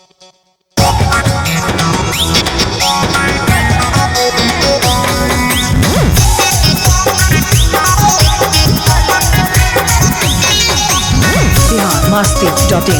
Masti.in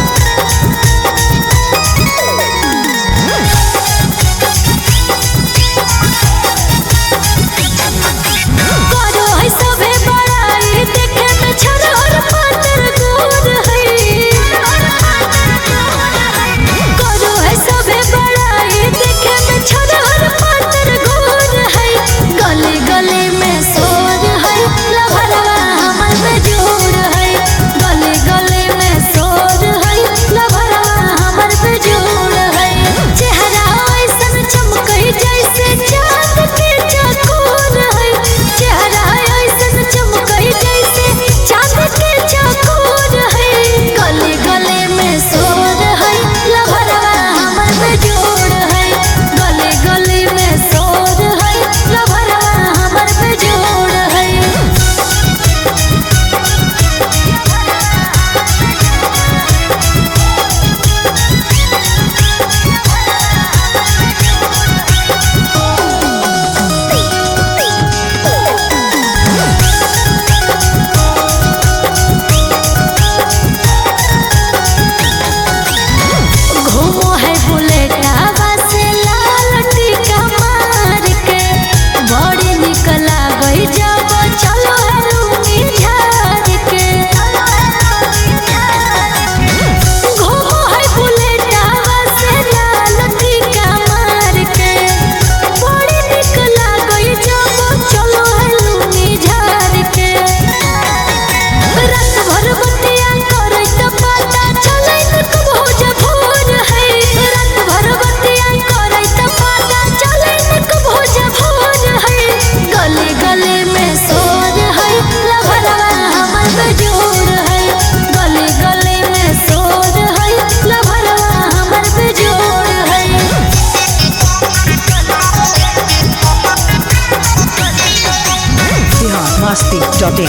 Masti.in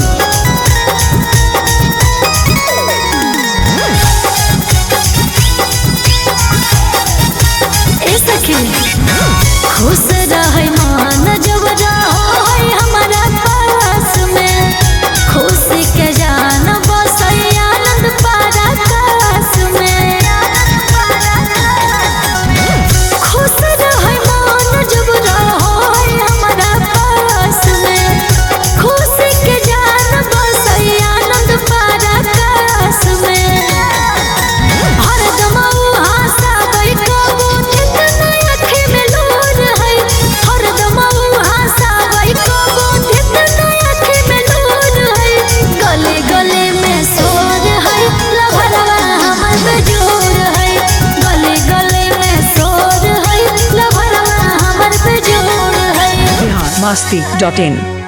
खुश रहे मान जब रहे हमारा पास में, खुशी के जान बसई आनंद पराकाश में। खुश रहे मान जब रहे हमारा पास में, खुशी के जान बसई आनंद पराकाश में। हरदम हंसावे कबो जितना आँखी में नूर है, हरदम हंसावे कबो जितना आँखी में नूर है। गले गले में शोर है, लभरवा हमर बेजोर है। गले गले में शोर है, लभरवा हमर बेजोर है। Masti.in